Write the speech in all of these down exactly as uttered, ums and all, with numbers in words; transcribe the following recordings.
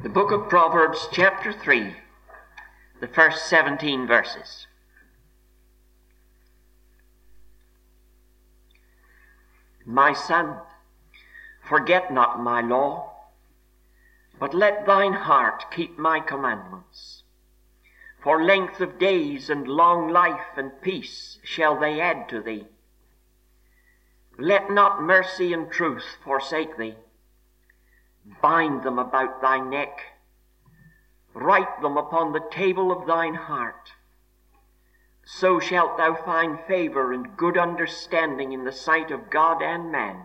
The book of Proverbs, chapter three, the first seventeen verses. My son, forget not my law, but let thine heart keep my commandments. For length of days and long life and peace shall they add to thee. Let not mercy and truth forsake thee. Bind them about thy neck. Write them upon the table of thine heart. So shalt thou find favor and good understanding in the sight of God and man.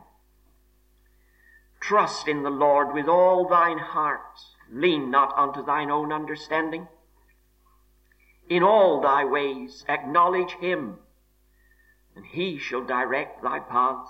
Trust in the Lord with all thine heart. Lean not unto thine own understanding. In all thy ways acknowledge him, and he shall direct thy paths.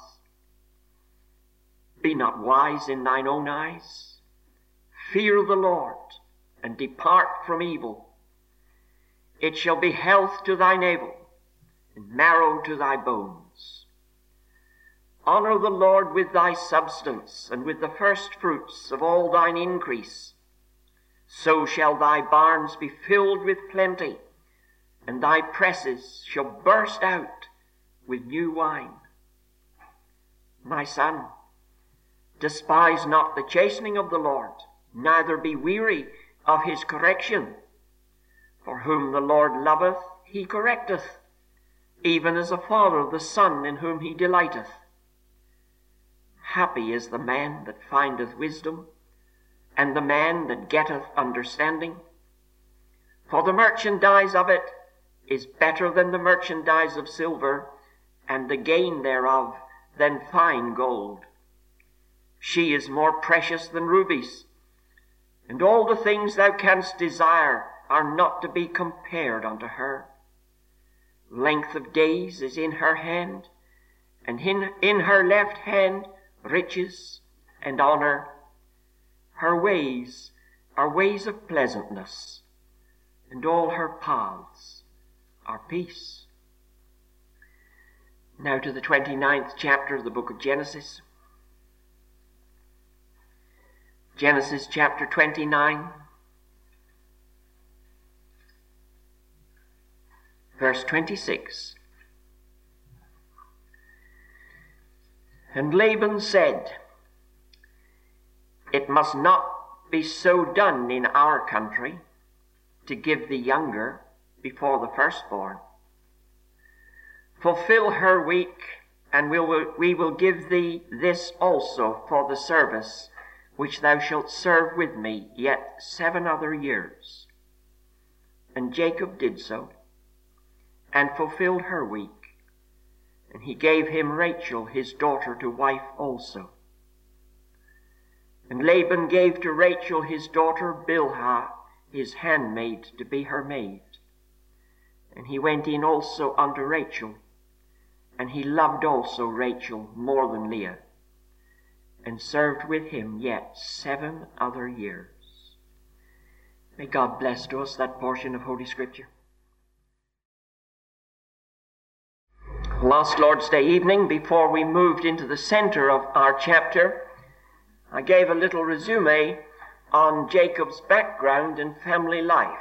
Be not wise in thine own eyes. Fear the Lord, and depart from evil. It shall be health to thy navel, and marrow to thy bones. Honor the Lord with thy substance, and with the first fruits of all thine increase. So shall thy barns be filled with plenty, and thy presses shall burst out with new wine. My son, despise not the chastening of the Lord, neither be weary of his correction. For whom the Lord loveth, he correcteth, even as a father the son in whom he delighteth. Happy is the man that findeth wisdom, and the man that getteth understanding. For the merchandise of it is better than the merchandise of silver, and the gain thereof than fine gold. She is more precious than rubies, and all the things thou canst desire are not to be compared unto her. Length of days is in her hand, and in, in her left hand riches and honor. Her ways are ways of pleasantness, and all her paths are peace. Now to the twenty-ninth chapter of the book of Genesis. Genesis chapter twenty-nine, verse twenty-six. And Laban said, It must not be so done in our country, to give the younger before the firstborn. Fulfill her week, and we will, we will give thee this also for the service which thou shalt serve with me yet seven other years. And Jacob did so, and fulfilled her week. And he gave him Rachel his daughter to wife also. And Laban gave to Rachel his daughter Bilhah his handmaid to be her maid. And he went in also unto Rachel, and he loved also Rachel more than Leah, and served with him yet seven other years. May God bless to us that portion of Holy Scripture. Last Lord's Day evening, before we moved into the center of our chapter, I gave a little resume on Jacob's background and family life.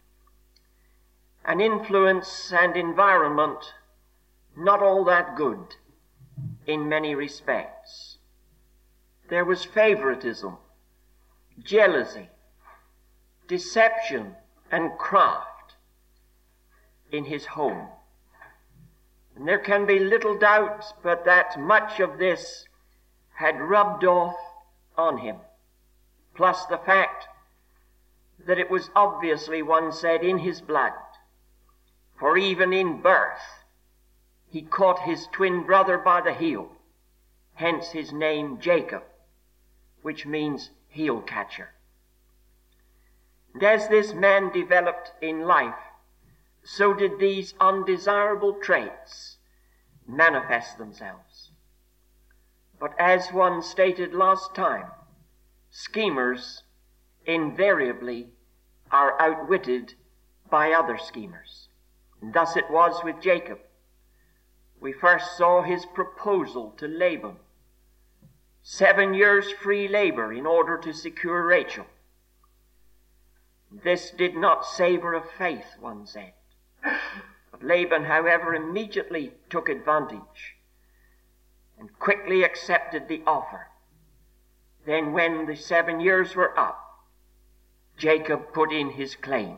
An influence and environment not all that good in many respects. There was favoritism, jealousy, deception, and craft in his home. And there can be little doubt but that much of this had rubbed off on him, plus the fact that it was obviously, one said, in his blood. For even in birth, he caught his twin brother by the heel, hence his name Jacob, which means heel catcher. And as this man developed in life, so did these undesirable traits manifest themselves. But as one stated last time, schemers invariably are outwitted by other schemers. And thus it was with Jacob. We first saw his proposal to Laban. Seven years free labor in order to secure Rachel. This did not savor of faith, one said. But Laban, however, immediately took advantage and quickly accepted the offer. Then when the seven years were up, Jacob put in his claim.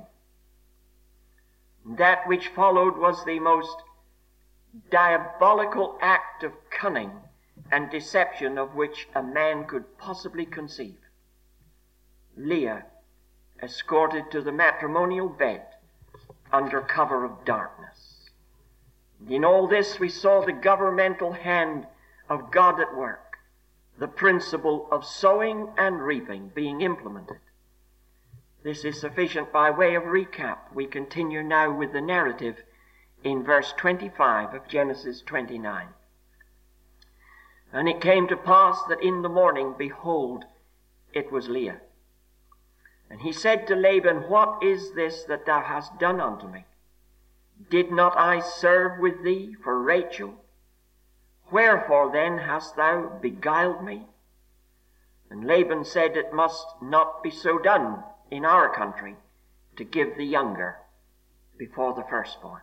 That which followed was the most diabolical act of cunning and deception of which a man could possibly conceive. Leah escorted to the matrimonial bed under cover of darkness. In all this we saw the governmental hand of God at work, the principle of sowing and reaping being implemented. This is sufficient by way of recap. We continue now with the narrative in verse twenty-five of Genesis twenty-nine. And it came to pass that in the morning, behold, it was Leah. And he said to Laban, What is this that thou hast done unto me? Did not I serve with thee for Rachel? Wherefore then hast thou beguiled me? And Laban said, It must not be so done in our country to give the younger before the firstborn.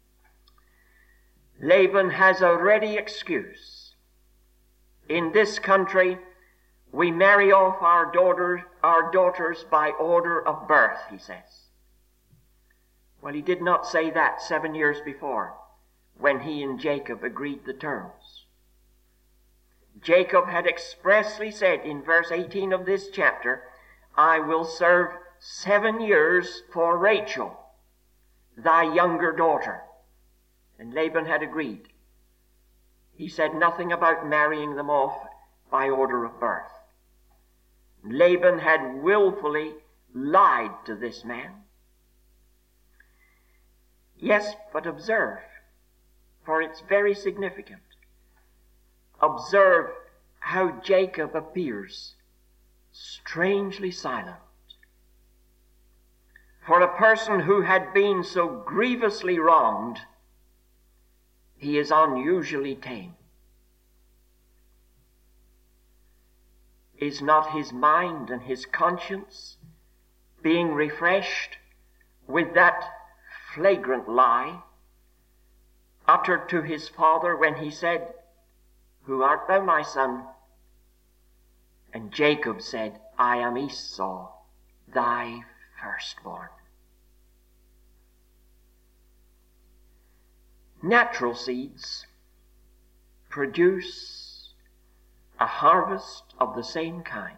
Laban has a ready excuse. In this country, we marry off our daughters, our daughters by order of birth, he says. Well, he did not say that seven years before, when he and Jacob agreed the terms. Jacob had expressly said in verse eighteen of this chapter, I will serve seven years for Rachel, thy younger daughter. And Laban had agreed. He said nothing about marrying them off by order of birth. Laban had willfully lied to this man. Yes, but observe, for it's very significant. Observe how Jacob appears strangely silent. For a person who had been so grievously wronged, he is unusually tame. Is not his mind and his conscience being refreshed with that flagrant lie uttered to his father when he said, Who art thou, my son? And Jacob said, I am Esau, thy firstborn. Natural seeds produce a harvest of the same kind.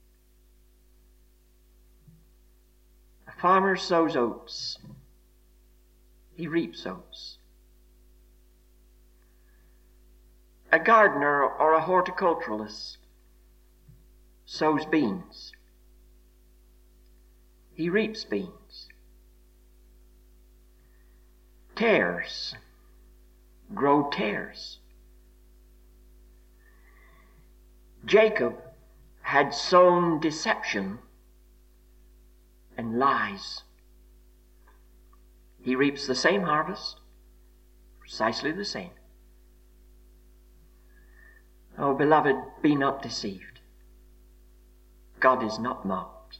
A farmer sows oats. He reaps oats. A gardener or a horticulturalist sows beans. He reaps beans. Tares grow tares. Jacob had sown deception and lies. He reaps the same harvest, precisely the same. Oh, beloved, be not deceived. God is not mocked.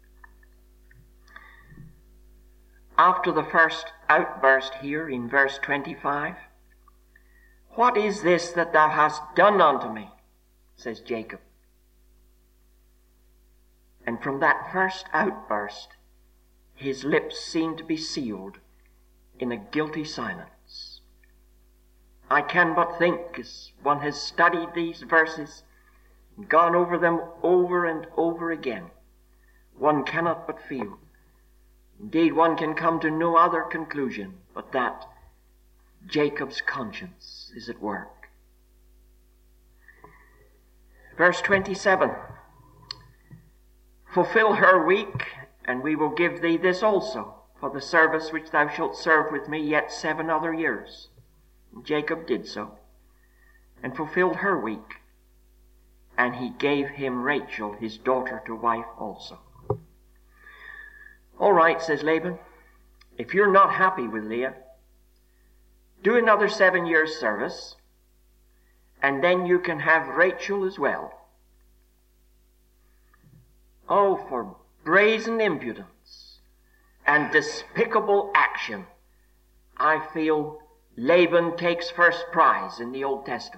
After the first outburst here in verse twenty-five, What is this that thou hast done unto me? Says Jacob. And from that first outburst, his lips seem to be sealed in a guilty silence. I can but think, as one has studied these verses and gone over them over and over again, one cannot but feel, indeed one can come to no other conclusion but that Jacob's conscience is at work. Verse twenty-seven, Fulfill her week, and we will give thee this also, for the service which thou shalt serve with me yet seven other years. And Jacob did so, and fulfilled her week, and he gave him Rachel, his daughter, to wife also. All right, says Laban, if you're not happy with Leah, do another seven years' service, and then you can have Rachel as well. Oh, for brazen impudence and despicable action, I feel Laban takes first prize in the Old Testament.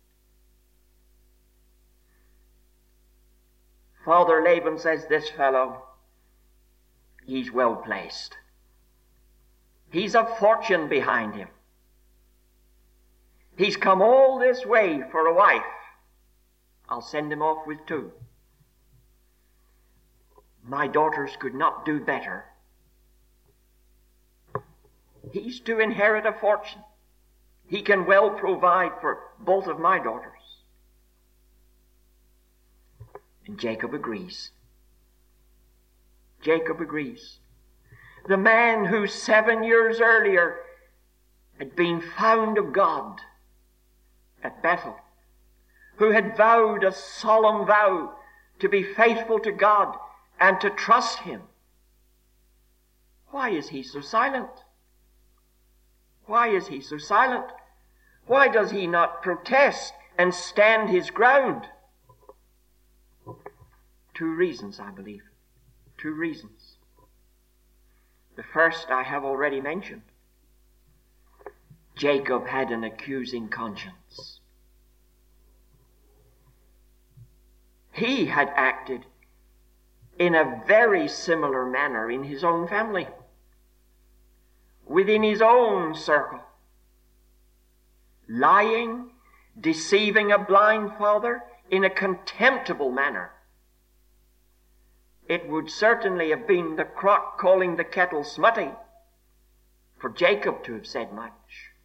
Father Laban says, this fellow, he's well placed. He's a fortune behind him. He's come all this way for a wife. I'll send him off with two. My daughters could not do better. He's to inherit a fortune. He can well provide for both of my daughters. And Jacob agrees. Jacob agrees. The man who seven years earlier had been found of God at Bethel, who had vowed a solemn vow to be faithful to God and to trust him. Why is he so silent? Why is he so silent? Why does he not protest and stand his ground? Two reasons, I believe. Two reasons. The first I have already mentioned. Jacob had an accusing conscience. He had acted in a very similar manner in his own family, within his own circle, lying, deceiving a blind father in a contemptible manner. It would certainly have been the crock calling the kettle smutty for Jacob to have said much.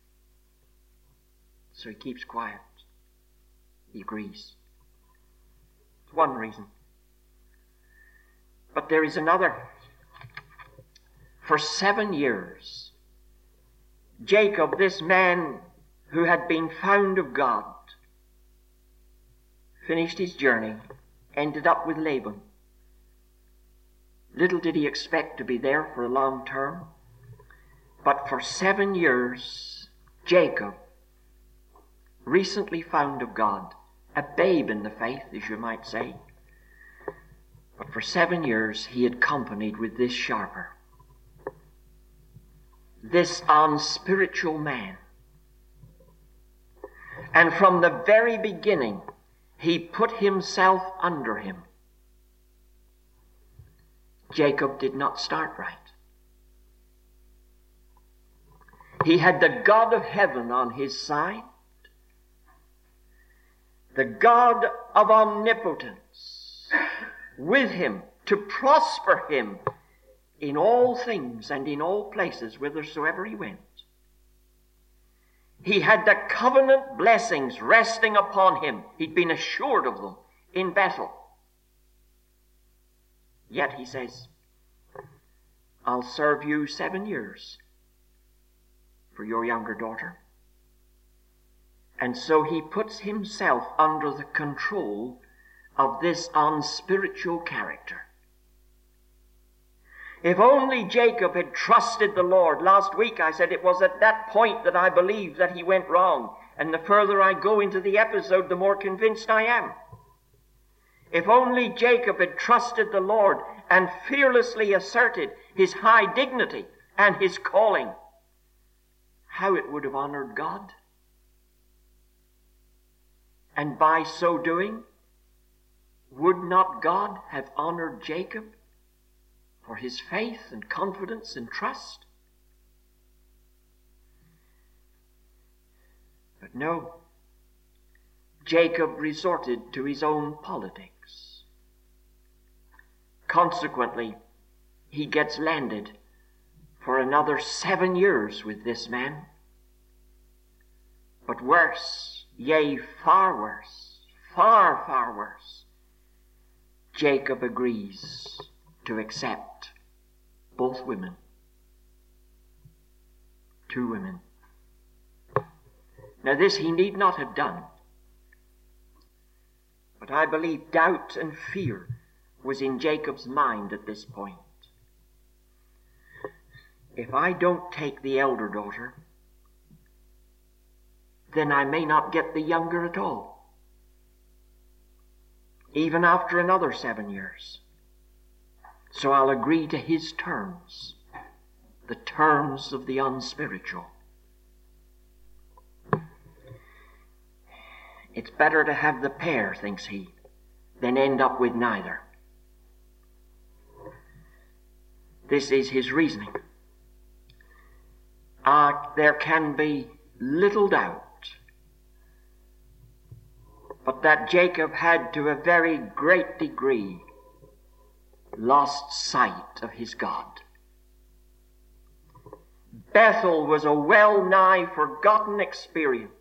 So he keeps quiet. He agrees. It's one reason. But there is another. For seven years, Jacob, this man who had been found of God, finished his journey, ended up with Laban. Little did he expect to be there for a long term. But for seven years, Jacob, recently found of God, a babe in the faith, as you might say, but for seven years he had companied with this sharper, this unspiritual man. And from the very beginning, he put himself under him. Jacob did not start right. He had the God of heaven on his side, the God of omnipotence with him to prosper him in all things and in all places whithersoever he went. He had the covenant blessings resting upon him. He'd been assured of them in Bethel. Yet he says, I'll serve you seven years for your younger daughter. And so he puts himself under the control of this unspiritual character. If only Jacob had trusted the Lord. Last week I said it was at that point that I believed that he went wrong. And the further I go into the episode, the more convinced I am. If only Jacob had trusted the Lord and fearlessly asserted his high dignity and his calling, how it would have honored God. And by so doing, would not God have honored Jacob for his faith and confidence and trust? But no, Jacob resorted to his own politics. Consequently, he gets landed for another seven years with this man. But worse, yea, far worse, far, far worse, Jacob agrees to accept both women, two women. Now this he need not have done, but I believe doubt and fear was in Jacob's mind at this point. If I don't take the elder daughter, then I may not get the younger at all, even after another seven years. So I'll agree to his terms. the terms of the unspiritual. It's better to have the pair, thinks he, than end up with neither. This is his reasoning. Uh, there can be little doubt but that Jacob had to a very great degree lost sight of his God. Bethel was a well-nigh forgotten experience.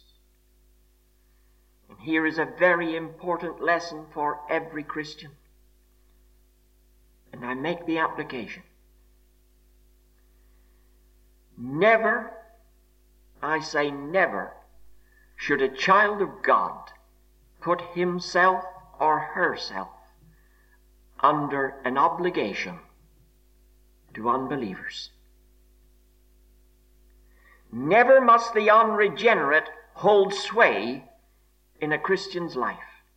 And here is a very important lesson for every Christian. And I make the application. Never, I say never, should a child of God put himself or herself under an obligation to unbelievers. Never must the unregenerate hold sway in a Christian's life.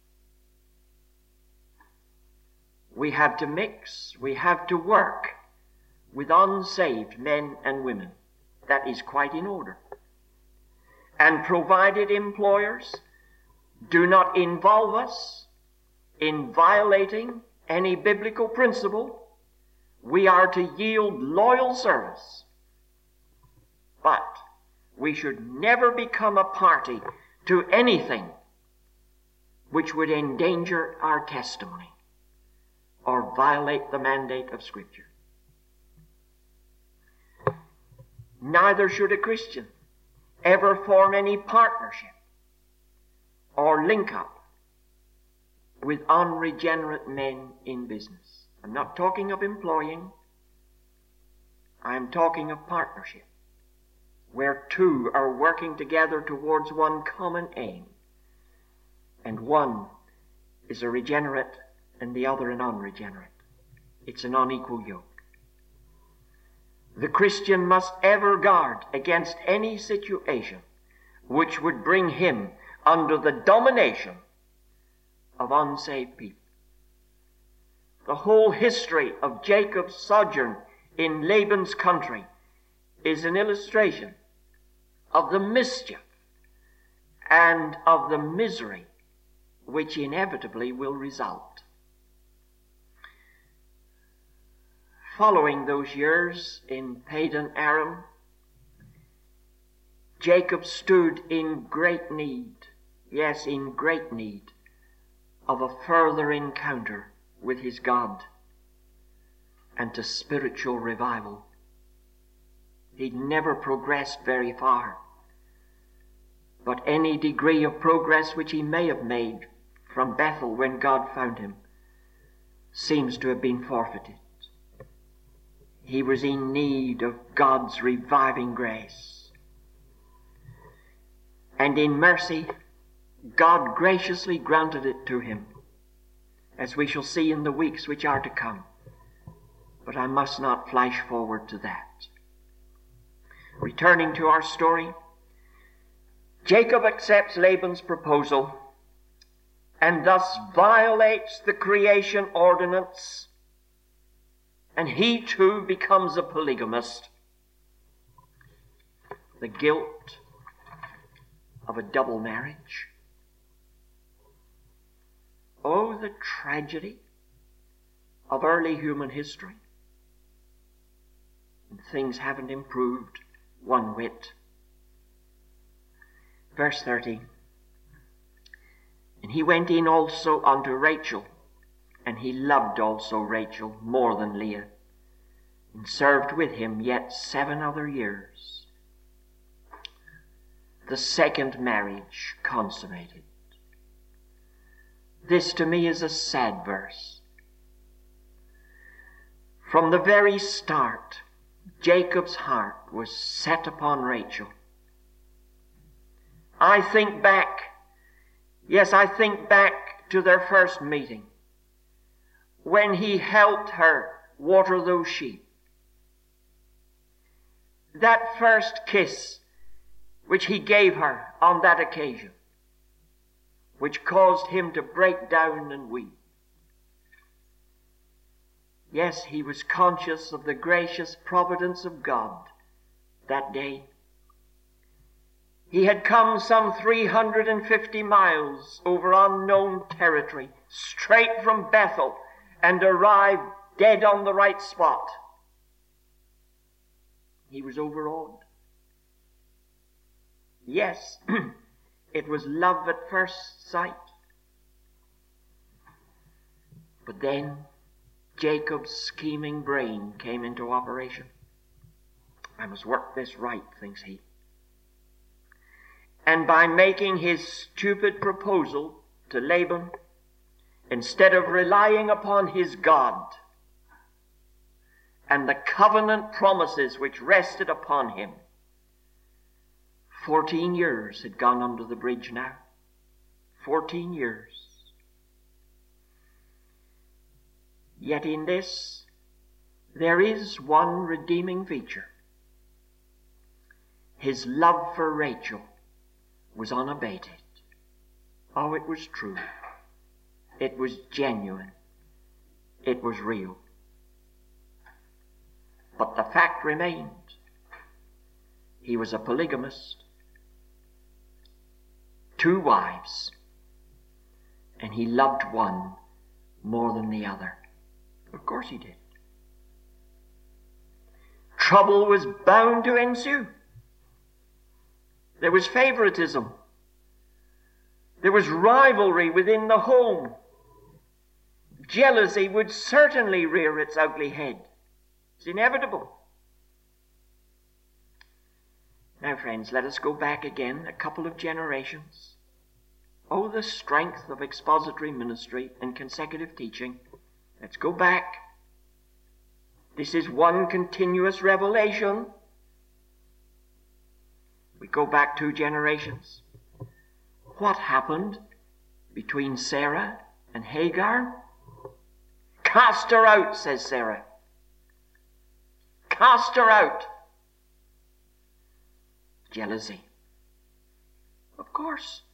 We have to mix, we have to work with unsaved men and women. That is quite in order. And provided employers do not involve us in violating any biblical principle, we are to yield loyal service. But we should never become a party to anything which would endanger our testimony or violate the mandate of Scripture. Neither should a Christian ever form any partnership or link up with unregenerate men in business. I'm not talking of employing. I am talking of partnership, where two are working together towards one common aim, and one is a regenerate and the other an unregenerate. It's an unequal yoke. The Christian must ever guard against any situation which would bring him under the domination of unsaved people. The whole history of Jacob's sojourn in Laban's country is an illustration of the mischief and of the misery which inevitably will result. Following those years in Padan Aram, Jacob stood in great need, yes, in great need, of a further encounter with his God and to spiritual revival. He'd never progressed very far, but any degree of progress which he may have made from Bethel when God found him seems to have been forfeited. He was in need of God's reviving grace. And in mercy, God graciously granted it to him, as we shall see in the weeks which are to come. But I must not flash forward to that. Returning to our story, Jacob accepts Laban's proposal and thus violates the creation ordinance, and he too becomes a polygamist. The guilt of a double marriage. Oh, the tragedy of early human history. And things haven't improved one whit. Verse thirty. And he went in also unto Rachel, and he loved also Rachel more than Leah, and served with him yet seven other years. The second marriage consummated. This to me is a sad verse. From the very start, Jacob's heart was set upon Rachel. I think back, yes, I think back to their first meeting, when he helped her water those sheep. That first kiss which he gave her on that occasion, which caused him to break down and weep. Yes, he was conscious of the gracious providence of God that day. He had come some three hundred fifty miles over unknown territory, straight from Bethel, and arrived dead on the right spot. He was overawed. Yes, it was love at first sight. But then Jacob's scheming brain came into operation. I must work this right, thinks he. And by making his stupid proposal to Laban, instead of relying upon his God and the covenant promises which rested upon him, fourteen years had gone under the bridge now. Fourteen years. Yet in this, there is one redeeming feature. His love for Rachel was unabated. Oh, it was true. It was genuine. It was real. But the fact remained. He was a polygamist. Two wives. And he loved one more than the other. Of course he did. Trouble was bound to ensue. There was favoritism. There was rivalry within the home. Jealousy would certainly rear its ugly head. It's inevitable. Now, friends, let us go back again a couple of generations. Oh, the strength of expository ministry and consecutive teaching. Let's go back. This is one continuous revelation. We go back two generations. What happened between Sarah and Hagar? Cast her out, says Sarah. Cast her out. Jealousy. Of course.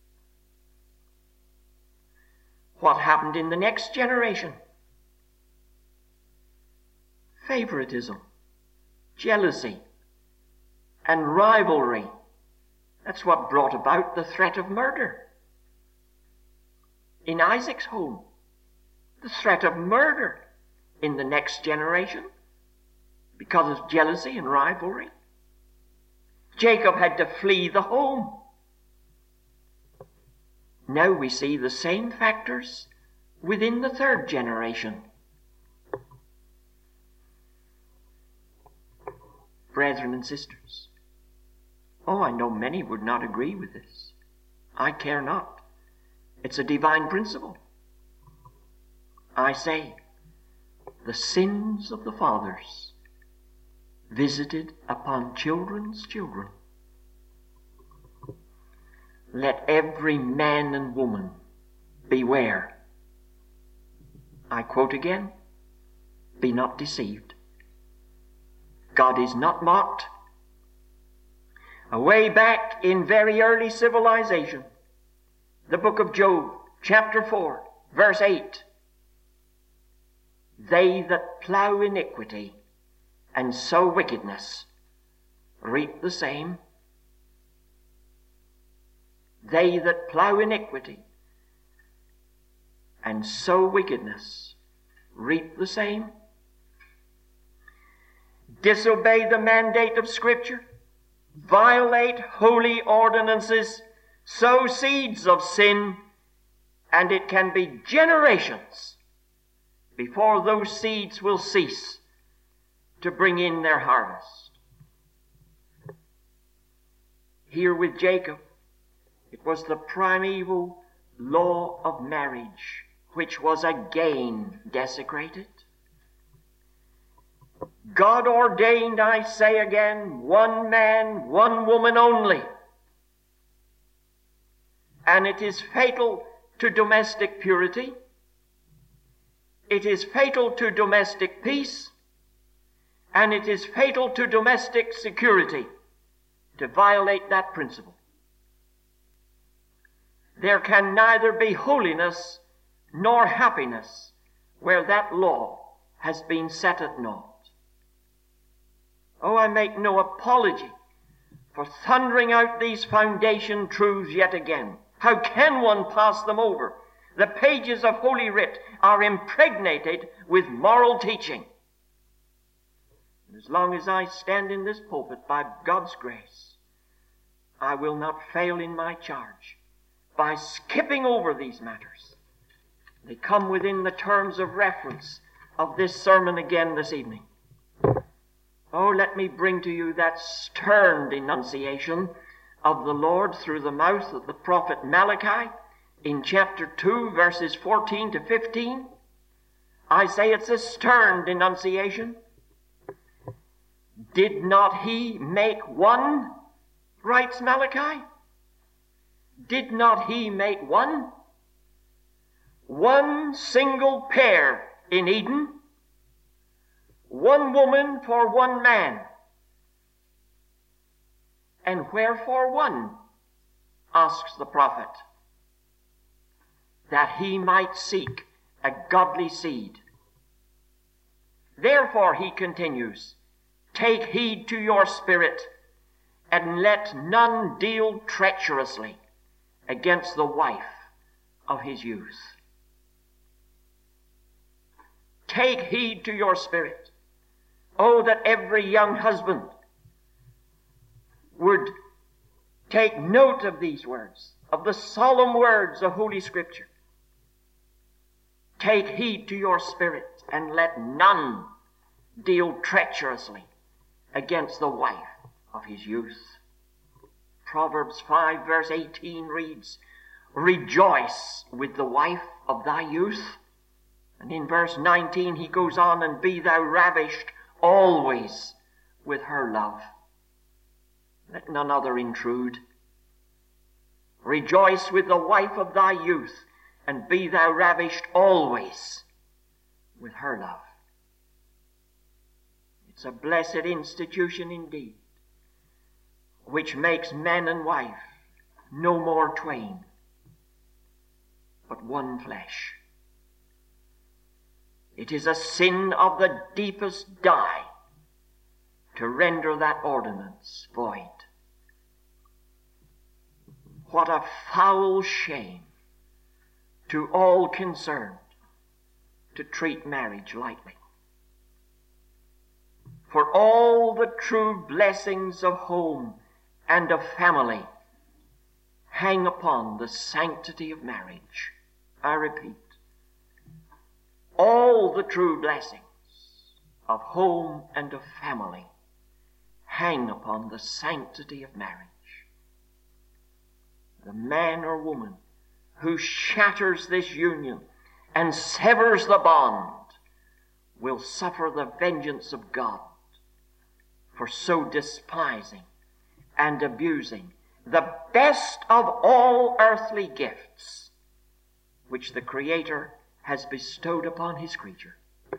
What happened in the next generation? Favoritism, jealousy, and rivalry. That's what brought about the threat of murder. In Isaac's home, the threat of murder in the next generation because of jealousy and rivalry. Jacob had to flee the home. Now we see the same factors within the third generation. Brethren and sisters, oh, I know many would not agree with this. I care not. It's a divine principle. I say, the sins of the fathers visited upon children's children. Let every man and woman beware. I quote again, be not deceived. God is not mocked. Away back in very early civilization, the book of Job, chapter four, verse eight, they that plow iniquity and sow wickedness reap the same. They that plow iniquity and sow wickedness reap the same. Disobey the mandate of Scripture, violate holy ordinances, sow seeds of sin, and it can be generations before those seeds will cease to bring in their harvest. Here with Jacob, it was the primeval law of marriage which was again desecrated. God ordained, I say again, one man, one woman only. And it is fatal to domestic purity. It is fatal to domestic peace. And it is fatal to domestic security to violate that principle. There can neither be holiness nor happiness where that law has been set at naught. Oh, I make no apology for thundering out these foundation truths yet again. How can one pass them over? The pages of Holy Writ are impregnated with moral teaching. And as long as I stand in this pulpit, by God's grace, I will not fail in my charge by skipping over these matters. They come within the terms of reference of this sermon again this evening. Oh, let me bring to you that stern denunciation of the Lord through the mouth of the prophet Malachi in chapter two, verses fourteen to fifteen. I say it's a stern denunciation. Did not he make one, writes Malachi? Did not he make one? One single pair in Eden, one woman for one man. And wherefore one? Asks the prophet. That he might seek a godly seed. Therefore, he continues, take heed to your spirit, and let none deal treacherously against the wife of his youth. Take heed to your spirit. Oh, that every young husband would take note of these words, of the solemn words of Holy Scripture. Take heed to your spirit, and let none deal treacherously against the wife of his youth. Proverbs five, verse eighteen reads, rejoice with the wife of thy youth. And in verse nineteen he goes on, and be thou ravished always with her love. Let none other intrude. Rejoice with the wife of thy youth, and be thou ravished always with her love. It's a blessed institution indeed, which makes man and wife no more twain, but one flesh. It is a sin of the deepest dye to render that ordinance void. What a foul shame to all concerned to treat marriage lightly. For all the true blessings of home and of family hang upon the sanctity of marriage. I repeat, all the true blessings of home and of family hang upon the sanctity of marriage. The man or woman who shatters this union and severs the bond will suffer the vengeance of God for so despising and abusing the best of all earthly gifts which the Creator has bestowed upon his creature.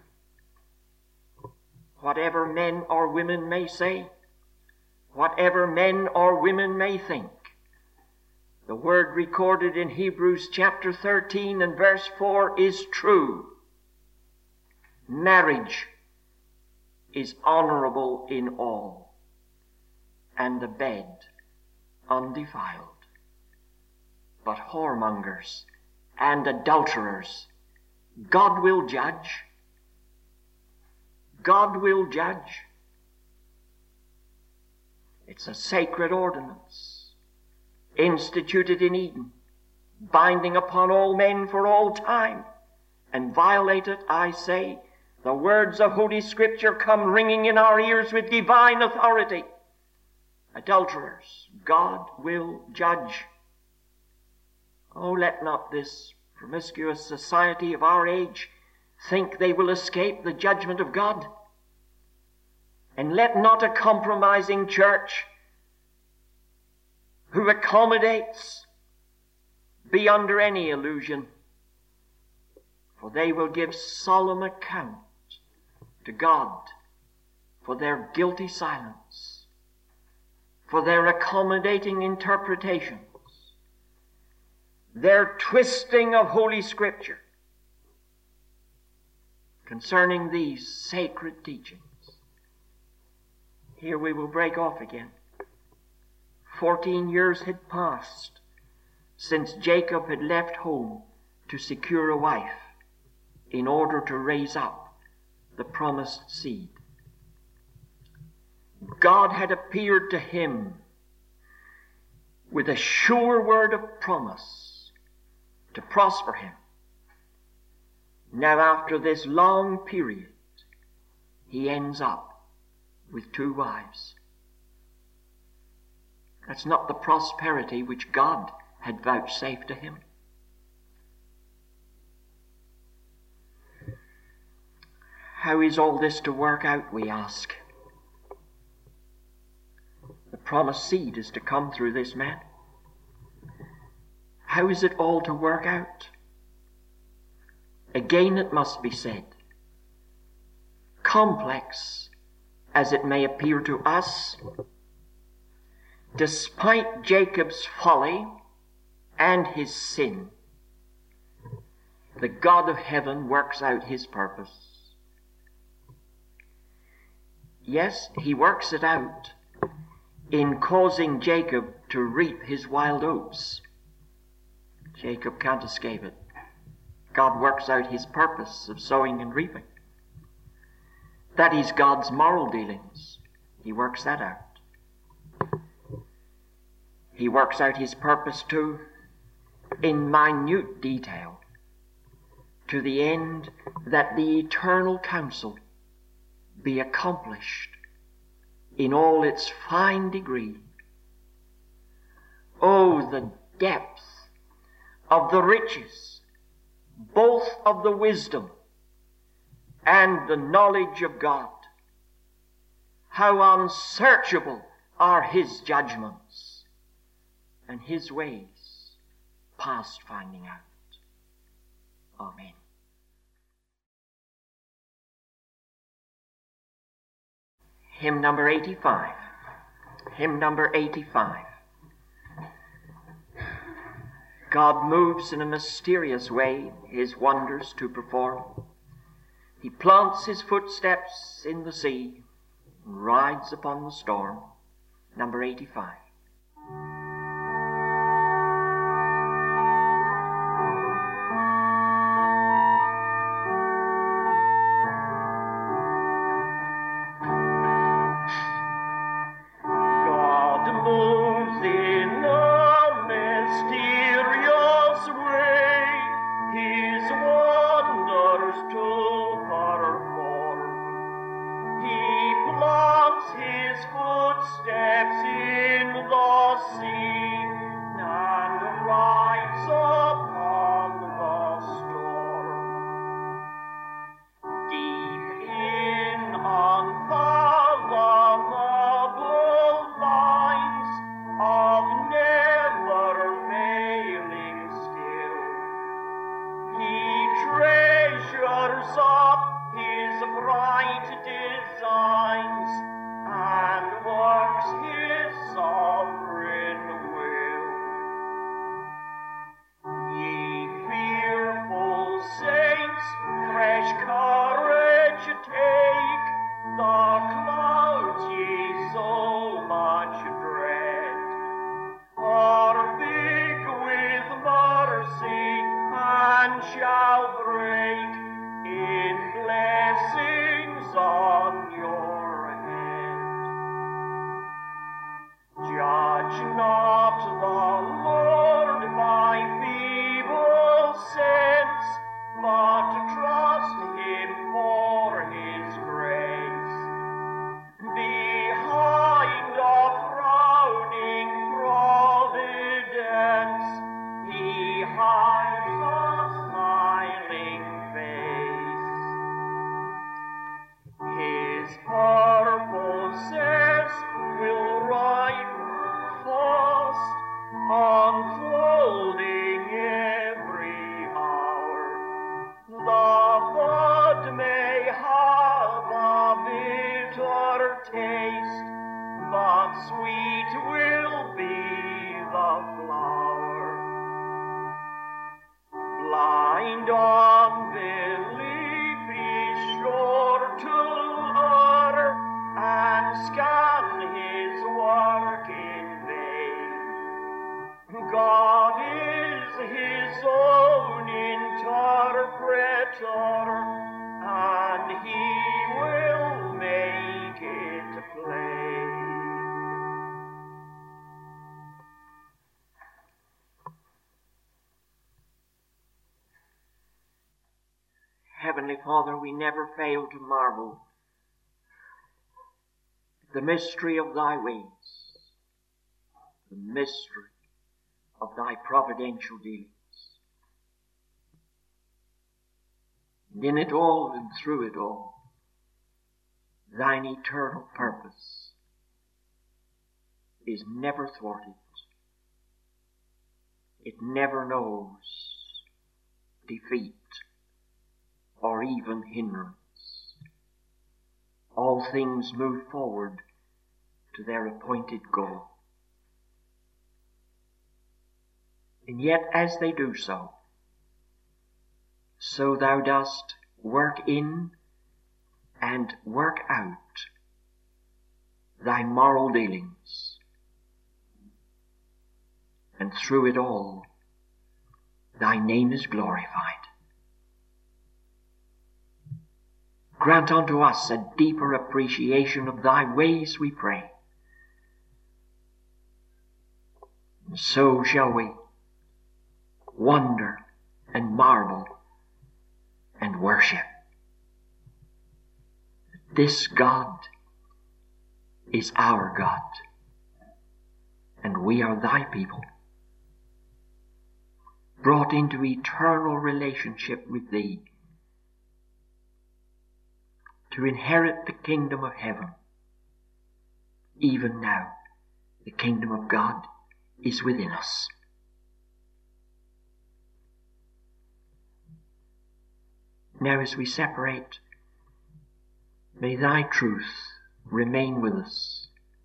Whatever men or women may say, whatever men or women may think, the word recorded in Hebrews chapter thirteen and verse four is true. Marriage is honorable in all, and the bed undefiled. But whoremongers and adulterers God will judge. God will judge. It's a sacred ordinance instituted in Eden, binding upon all men for all time, and violated, I say, the words of Holy Scripture come ringing in our ears with divine authority. Adulterers, God will judge. Oh, let not this promiscuous society of our age think they will escape the judgment of God. And let not a compromising church who accommodates be under any illusion, for they will give solemn account to God for their guilty silence, for their accommodating interpretations, their twisting of Holy Scripture concerning these sacred teachings. Here we will break off again. Fourteen years had passed since Jacob had left home to secure a wife in order to raise up the promised seed. God had appeared to him with a sure word of promise to prosper him. Now, after this long period, he ends up with two wives. That's not the prosperity which God had vouchsafed to him. How is all this to work out, we ask? The promised seed is to come through this man. How is it all to work out? Again, it must be said, complex as it may appear to us, despite Jacob's folly and his sin, the God of heaven works out his purpose. Yes, he works it out in causing Jacob to reap his wild oats. Jacob can't escape it. God works out his purpose of sowing and reaping. That is God's moral dealings. He works that out. He works out his purpose too in minute detail, to the end that the eternal counsel be accomplished in all its fine degree. Oh, the depth of the riches, both of the wisdom and the knowledge of God. How unsearchable are his judgments, and his ways past finding out. Amen. Hymn number eighty-five. Hymn number eighty-five. God moves in a mysterious way his wonders to perform. He plants his footsteps in the sea and rides upon the storm. Number eighty-five. Shall break in perfect order, and he will make it plain. Heavenly Father, we never fail to marvel at the mystery of thy ways, the mystery of thy providential dealings. And in it all and through it all, thine eternal purpose is never thwarted. It never knows defeat or even hindrance. All things move forward to their appointed goal. And yet as they do so, so thou dost work in and work out thy moral dealings. And through it all, thy name is glorified. Grant unto us a deeper appreciation of thy ways, we pray. And so shall we wonder and marvel and worship. This God is our God, and we are thy people, brought into eternal relationship with thee, to inherit the kingdom of heaven. Even now, the kingdom of God is within us. Now as we separate, may thy truth remain with us.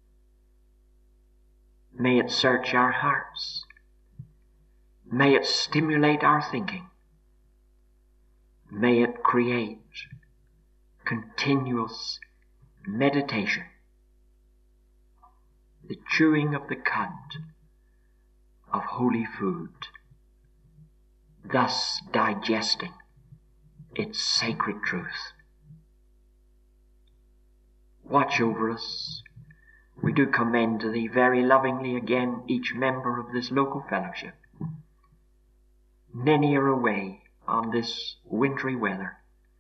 May it search our hearts. May it stimulate our thinking. May it create continuous meditation, the chewing of the cud of holy food, thus digesting its sacred truth. Watch over us. We do commend to thee very lovingly again each member of this local fellowship. Many are away on this wintry weather.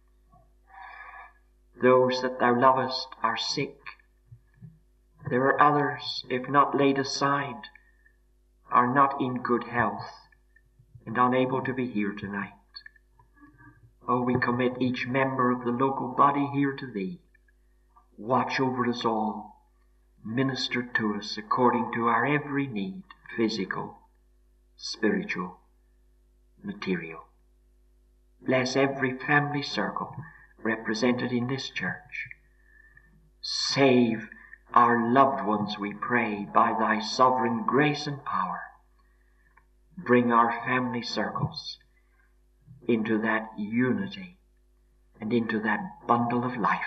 Those that thou lovest are sick. There are others, if not laid aside, are not in good health and unable to be here tonight. Oh, we commit each member of the local body here to thee. Watch over us all. Minister to us according to our every need, physical, spiritual, material. Bless every family circle represented in this church. Save our loved ones, we pray, by thy sovereign grace and power. Bring our family circles into that unity and into that bundle of life.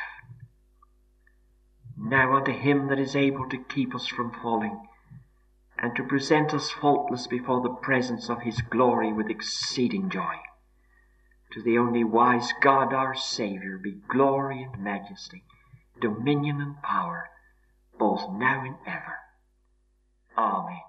Now unto him that is able to keep us from falling and to present us faultless before the presence of his glory with exceeding joy, to the only wise God our Saviour be glory and majesty, dominion and power, both now and ever. Amen.